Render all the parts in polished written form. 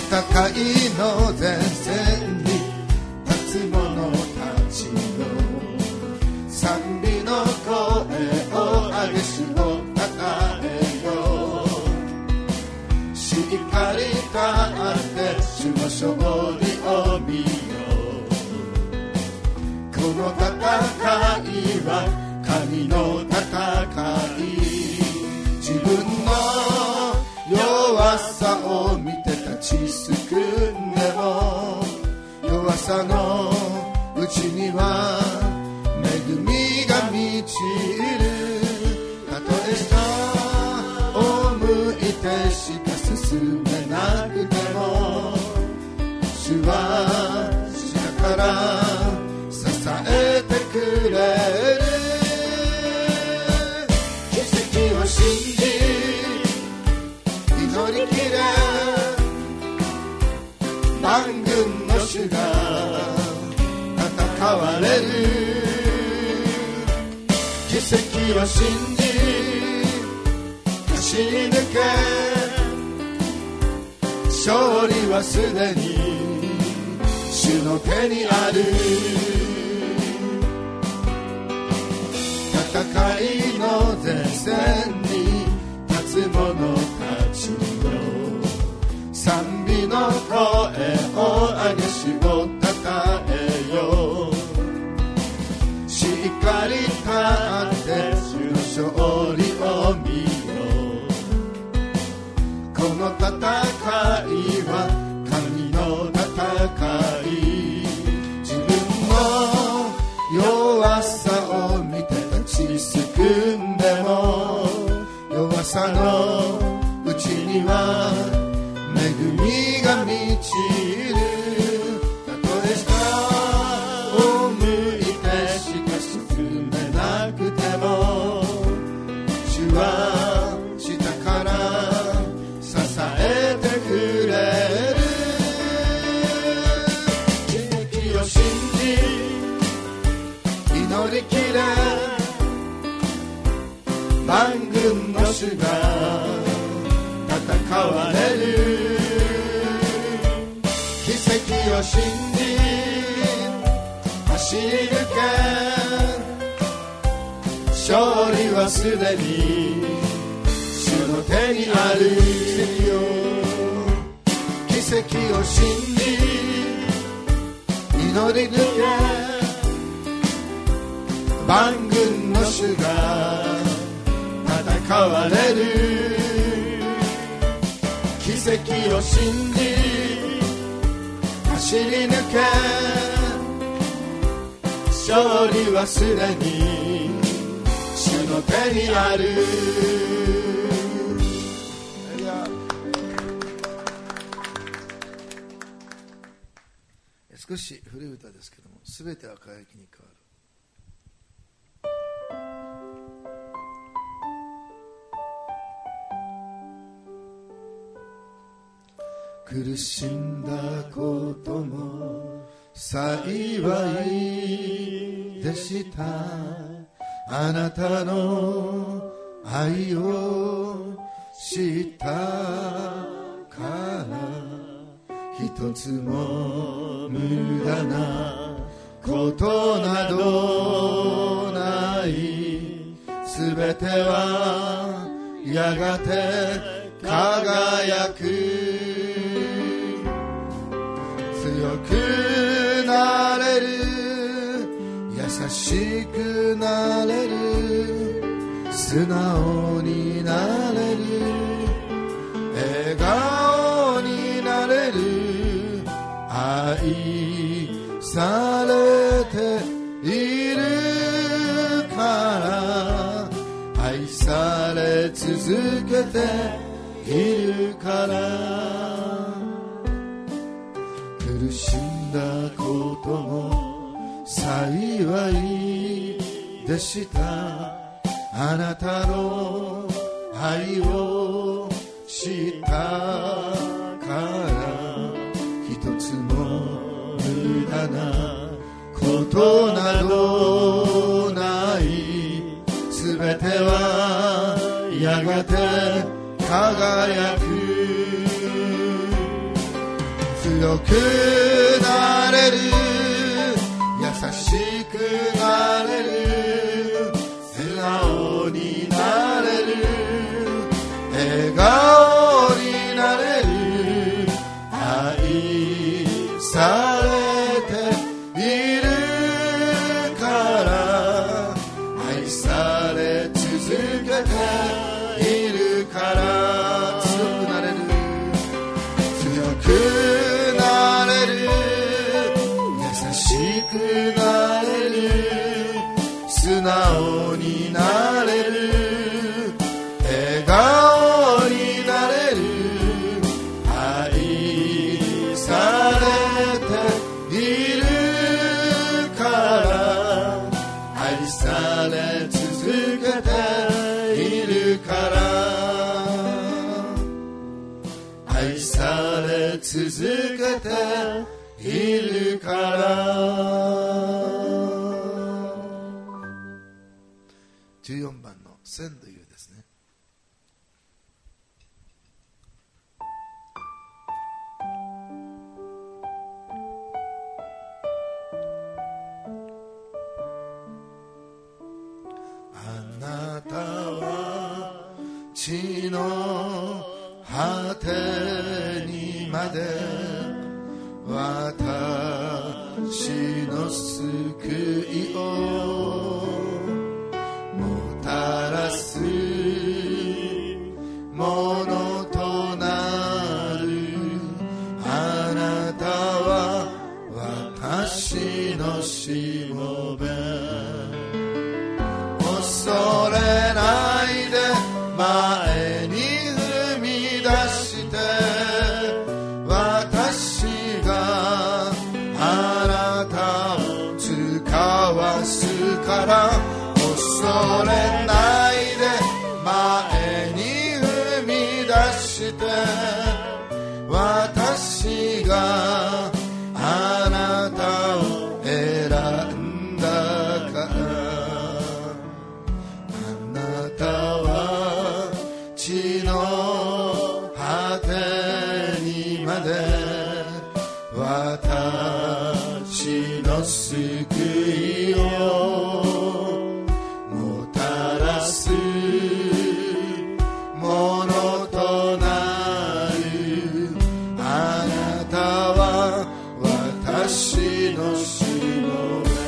戦いの前線に立つ者たちよ、賛美の声を上げ主をたたえよう。しっかり立って主の勝利を見よう。この戦いは神の戦い、自分の弱さを見て立ちすくんでも、弱さのうちには恵みが満ちる。たとえ下を向いてしか進めなくても、主は下から支えてくれる。奇跡を信じ祈りきれ、万軍の主が戦われる。奇跡を信じ走り抜け、勝利はすでに主の手にある。戦いの前線に立つ者たちよ、賛美の声を上げ主をたたえよう。しっかり立って主の勝利を見よう。この戦いは神の戦い、自分の弱さを見て立ちすくんでも、弱さのうちには恵みが満ちる。たとえ下を向いてしか進めなくても、主は下から支えてくれる。奇跡を信じ祈りきれ、万軍の主が戦われる。奇跡を信じ走り抜け、勝利はすでに主の手にある。奇跡を信じ祈り抜け、万軍の主が戦われる。奇跡を信じ走り抜け、勝利はすでに主の手にある。少し古い歌ですけども、すべては輝きに変わる。苦しんだことも幸いでした。あなたの愛を知ったから、一つも無駄なことなどない。すべてはやがて輝く。強くなれる、優しくなれる、素直になれる、笑顔になれる、愛されているから、愛され続けているから、苦しんだことも幸いでした。あなたの愛を知ったから一つも無駄なことなどない。すべてはやがて輝く。 強くなれる、優しくなれる、笑顔になれる、笑顔になれる、愛されているから、愛され続けているから、強くなれる、強くなれる、優しくなれる、素直になれる、笑顔になれる、愛されているから、愛され続けているから、愛され続けているから。14番の千というですね。あなたは地の果てにまで私の救いをもたらすものとなる、あなたは私のしもべ、恐れないで前に踏み出して、私があなたを使わすから、恐れないで前に踏み出して、私があなたを選んだから、あなたは地の果てにまで私の救いをもたらすものとなる、あなたは私のしもべ、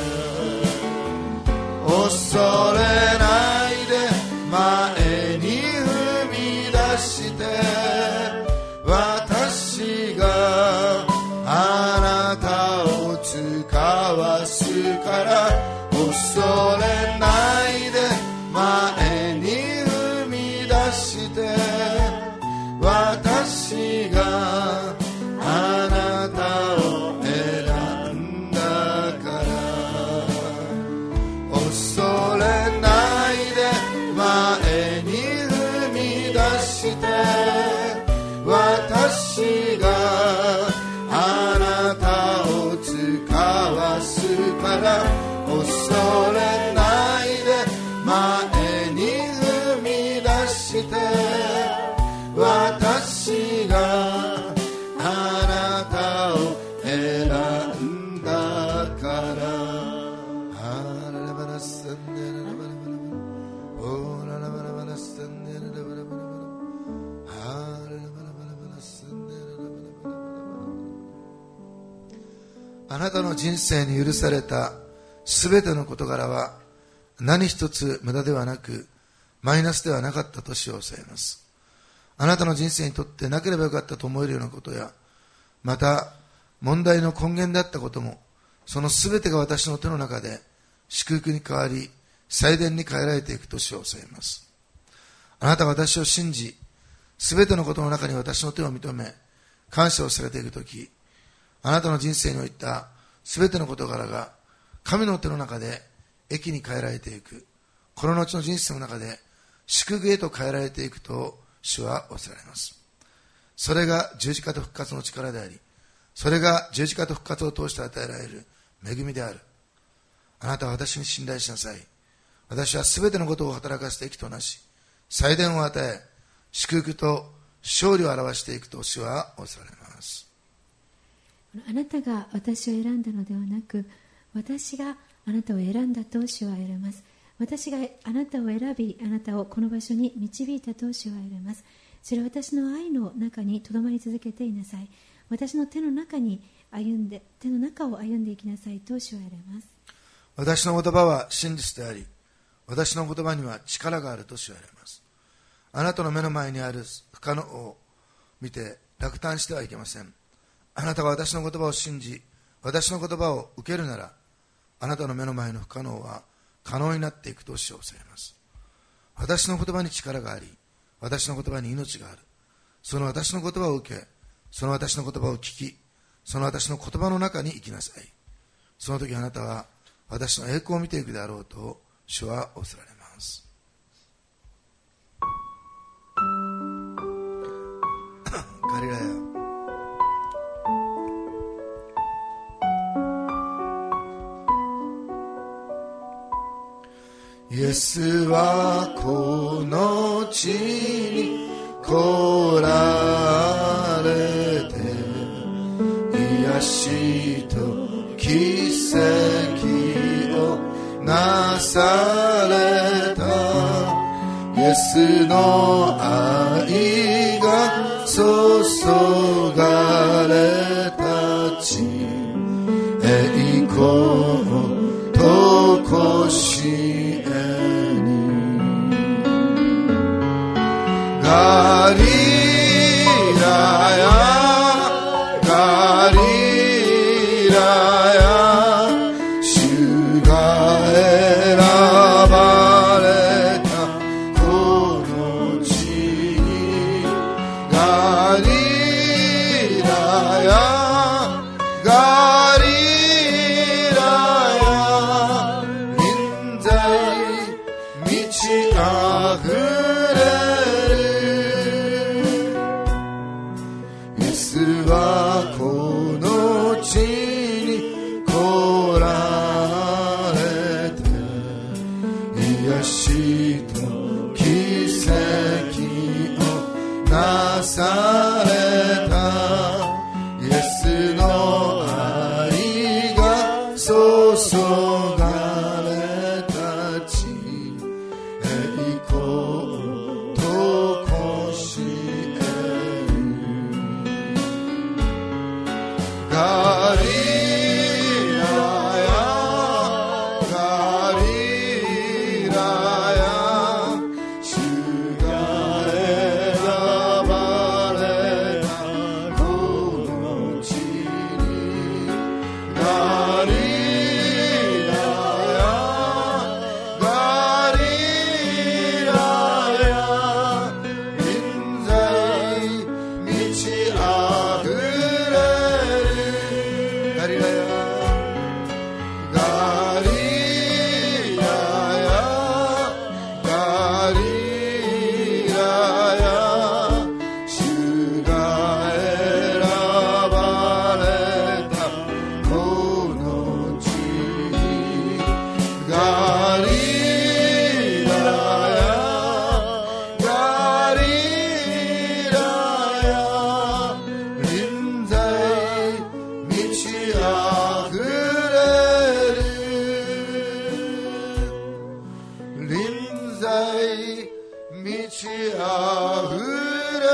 恐れないで前に踏み出して、私があなたを使わすから、恐れないで前に踏み出して、私があなたを選んだから、恐れないで前に踏み出して、私があなたを使わすから、恐れないで前に踏み出して、私があなたを選んだから。あららばらすんでららばらばらばら、おららばらばらすんでららばらばらばら、あららばらばらばらすんでららばらばらばら。あなたの人生に許されたすべての事柄は何一つ無駄ではなくマイナスではなかったと主を教えます。あなたの人生にとってなければよかったと思えるようなことや、また問題の根源であったことも、そのすべてが私の手の中で祝福に変わり祭殿に変えられていくと主を教えます。あなたが私を信じ、すべてのことの中に私の手を認め感謝をされていくとき、あなたの人生においたすべての事柄が神の手の中で益に変えられていく、この後の人生の中で祝福へと変えられていくと主はおっしゃられます。それが十字架と復活の力であり、それが十字架と復活を通して与えられる恵みである。あなたは私に信頼しなさい。私はすべてのことを働かせて益となし、祭殿を与え、祝福と勝利を表していくと主はおっしゃられます。 あなたが私を選んだのではなく、私があなたを選んだと主は言われます。私があなたを選び、あなたをこの場所に導いたと主は言われます。それは私の愛の中にとどまり続けていなさい。私の手の中を歩んでいきなさいと主は言われます。 私の言葉は真実であり、私の言葉には力があると主は言われます。あなたの目の前にある不可能を見て落胆してはいけません。あなたが私の言葉を信じ、私の言葉を受けるなら、あなたの目の前の不可能は可能になっていくと主はおっしゃいます。私の言葉に力があり、私の言葉に命がある。その私の言葉を受け、その私の言葉を聞き、その私の言葉の中に生きなさい。その時あなたは私の栄光を見ていくであろうと主は仰せられます。ガリラヤ、イエスはこの地に来られて、癒しと奇跡をなされた。イエスの愛が注がれた地、栄光とこしガリラヤ、ガリラヤ、主が選ばれたこの地に、ガリラヤ、ガリラヤ、臨在満ちあふれはこの地に来られて、癒しと奇跡をなされた。イエスの愛が注がれた地、栄光とこしガリラヤ、ガリラヤ、主が選ばれたこの地に、ガリラヤ、ガリラヤ、臨在満ちあふれガリラヤ、ガリラヤ、ガリラヤ、主が選ばれたこの地に、ガリラヤ、ガリラヤ、臨在満ちあふれる、臨在満ちあふれる。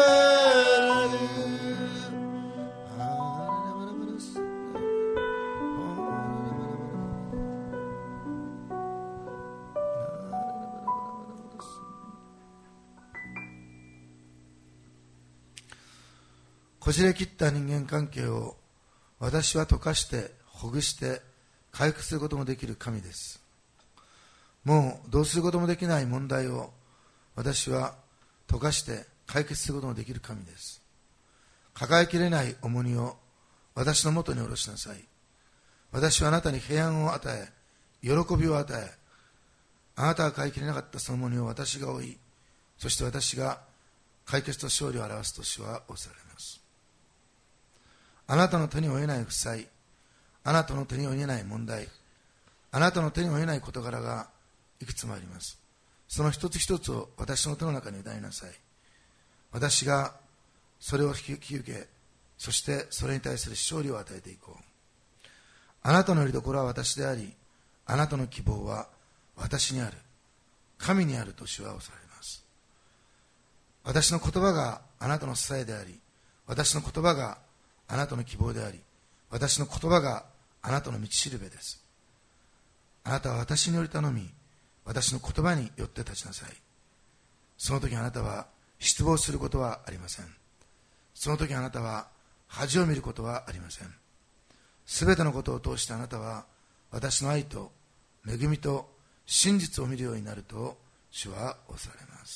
こじれ切った人間関係を私は溶かしてほぐして回復することもできる神です。もうどうすることもできない問題を私は溶かして解決することもできる神です。抱えきれない重荷を私のもとに下ろしなさい。私はあなたに平安を与え、喜びを与え、あなたが飼いきれなかったその重荷を私が負い、そして私が解決と勝利を表すと主は仰せられます。あなたの手に負えない負債、あなたの手に負えない問題、あなたの手に負えない事柄がいくつもあります。その一つ一つを私の手の中に委ねなさい。私がそれを引き受けそしてそれに対する勝利を与えていこう。あなたのよりどころは私であり、あなたの希望は私にある、神にあると主はおっしゃられます。私の言葉があなたの支えであり、私の言葉があなたの希望であり、私の言葉があなたの道しるべです。あなたは私により頼み、私の言葉によって立ちなさい。その時あなたは失望することはありません。その時あなたは恥を見ることはありません。すべてのことを通してあなたは私の愛と恵みと真実を見るようになると主はおっしゃられます。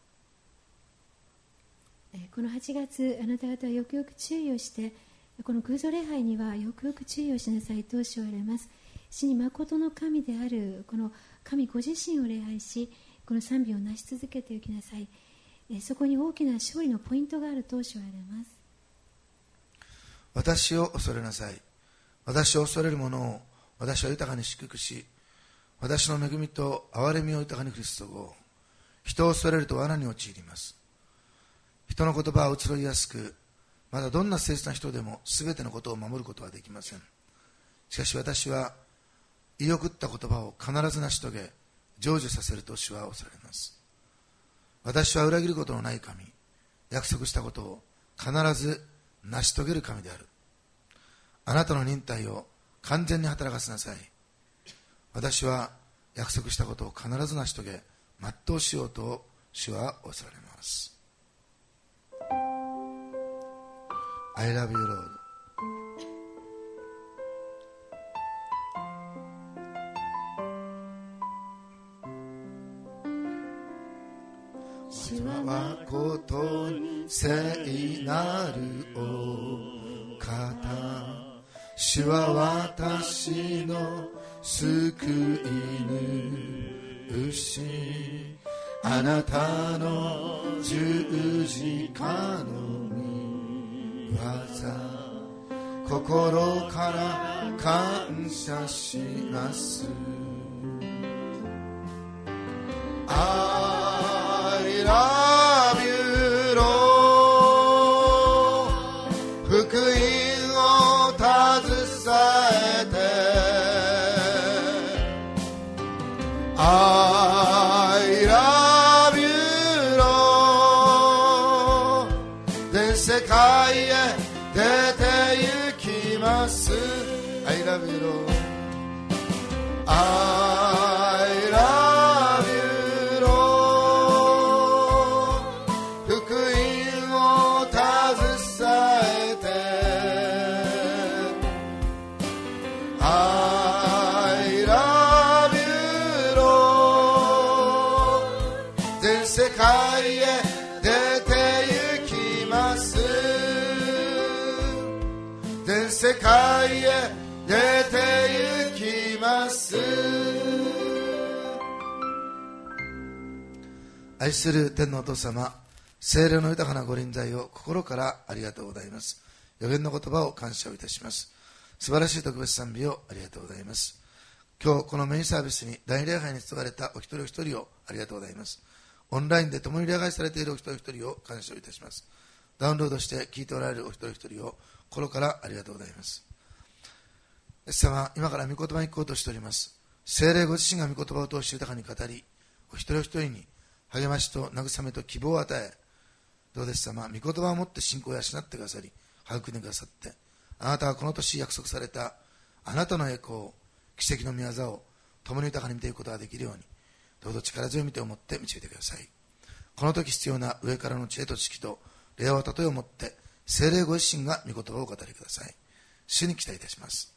この8月、あなた方はよくよく注意をして、この空想礼拝にはよくよく注意をしなさいと主は言われます。主に誠の神であるこの神ご自身を礼拝し、この賛美をなし続けていきなさい。そこに大きな勝利のポイントがあると主は言われます。 私を恐れなさい。私を恐れる者を私は豊かに祝福し、私の恵みと憐れみを豊かに降り注ごう。人を恐れると罠に陥ります。人の言葉は移ろいやすく、まだどんな誠実な人でもすべてのことを守ることはできません。しかし私は言い送った言葉を必ず成し遂げ、成就させると主はおっしゃられます。私は裏切ることのない神、約束したことを必ず成し遂げる神である。あなたの忍耐を完全に働かせなさい。私は約束したことを必ず成し遂げ、全うしようと主はおっしゃられます。I love you, Lord. 主は誠に聖なるお方、主は私の救い主、あなたの十字架の御業、心から感謝します。I love you, Lord. 福音を携えて I love you, Lord. 全世界へ出て行きます。 I love you, Lord. I love you, Lord. 福音を携えて I love you, Lord. 全世界へ出て行きます。全世界へ出て行きます。 愛する天のお父様、聖霊の豊かなご臨在を心からありがとうございます。予言の言葉を感謝をいたします。素晴らしい特別賛美をありがとうございます。今日このメインサービスに大礼拝に使われたお一人お一人をありがとうございます。オンラインで共に礼拝されているお一人お一人を感謝をいたします。ダウンロードして聞いておられるお一人お一人を心からありがとうございます。イエス様、今から御言葉に聞こうとしております。聖霊ご自身が御言葉を通して豊かに語り、お一人お一人に励ましと慰めと希望を与え、どうです様、御言葉をもって信仰を養ってくださり、育んでくださって、あなたがこの年約束されたあなたの栄光、奇跡の御業を共に豊かに見ていくことができるように、どうぞ力強い御手を持って導いてください。この時必要な上からの知恵と知識と令和例えをもって、聖霊ご自身が御言葉をお語りください。主に期待いたします。